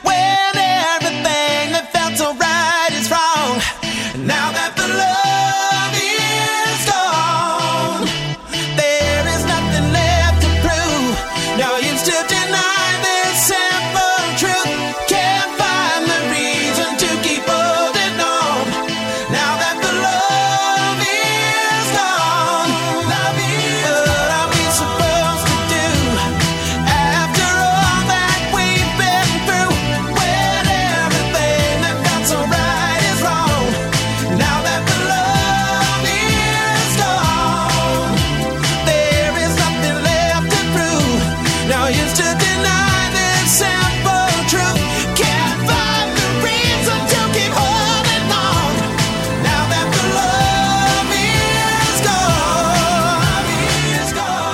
when everything that felt so right is wrong. Now that the love is gone, there is nothing left to prove. No use to deny this simple truth. Can't find the reason to keep holding on. Now that the love is gone, love is what are we supposed to do after all that we've been through? When everything that felt so right is wrong. Now that the love is gone, there is nothing left to prove. No use to deny this simple truth. Can't find the reason to keep holding on. Now that the love is gone, is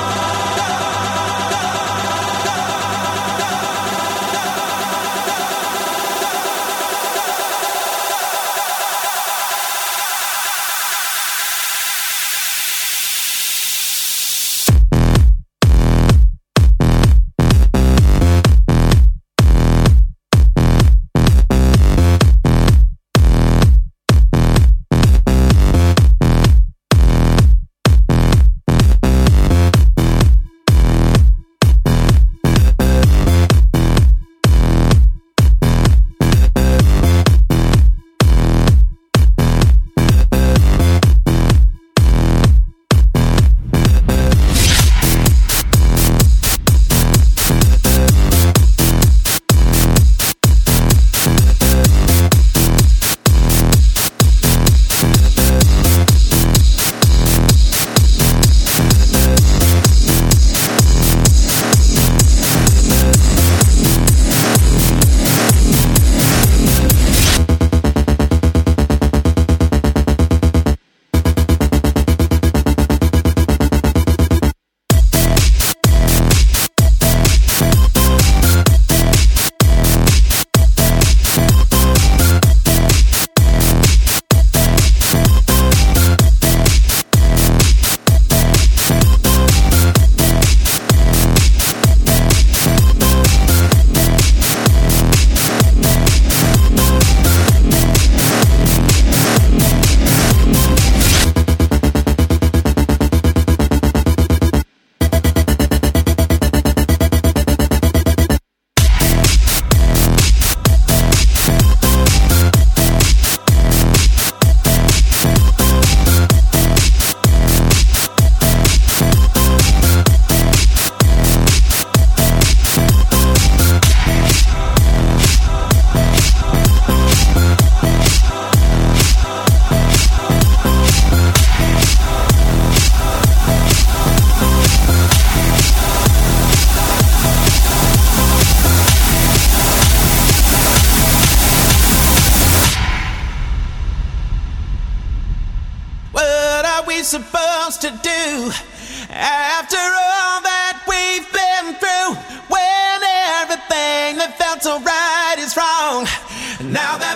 what are we supposed to do after all that we've been through? When everything that felt so right is wrong. Now that